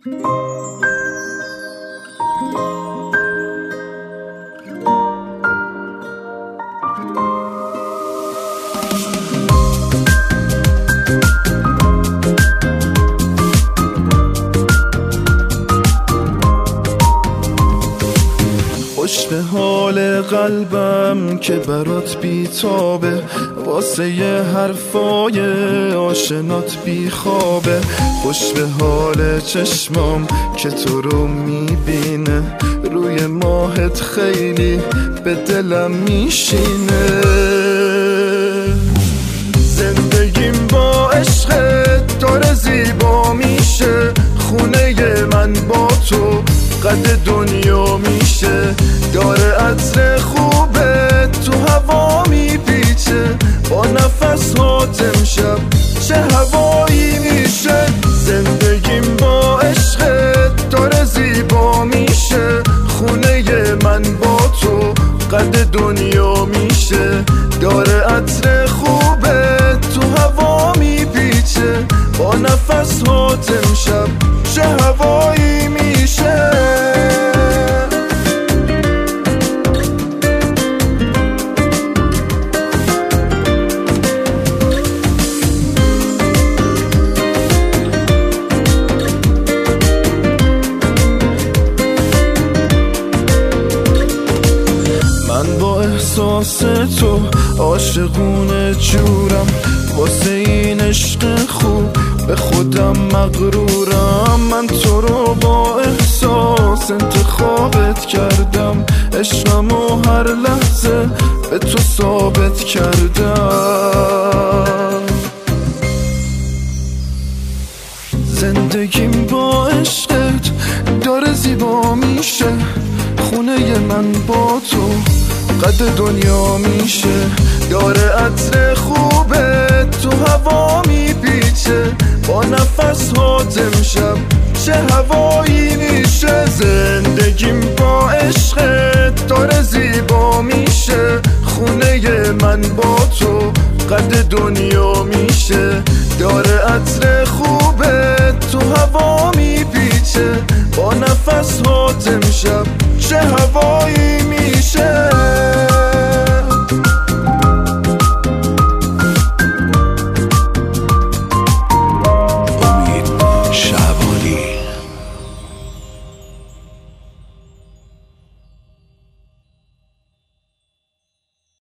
خوش به حال قلبم که برات بیتابه، واسه یه حرفای آشنات بیخوابه. خوش به حال چشمام که تو رو میبینه، روی ماهت خیلی به دلم میشینه. زندگیم با عشقت داره زیبا میشه، خونه من با تو قد دنیا میشه. داره عطر خوبه تو هوا میپیچه، با نفس هات امشب چه هوایی میشه. زندگیم با عشقت داره زیبا میشه، خونه من با تو قد دنیا میشه. داره عطر خوبه تو هوا میپیچه، با نفس هات امشب چه هوایی میشه. من با احساس تو عاشقونه جورم، واسه این عشق خوب به خودم مغرورم. من تو رو با احساس انتخابت کردم، عشقمو هر لحظه به تو ثابت کردم. زندگیم با عشقت داره زیبا میشه، خونه من با تو قد دنیا میشه. داره عطر خوبه تو هوا میپیچه، با نفس هات امشب چه هوایی میشه. زندگیم با عشقت داره زیبا میشه، خونه من با تو قد دنیا میشه. داره عطر خوبه تو هوا میپیچه، با نفس هات امشب چه هوایی میشه.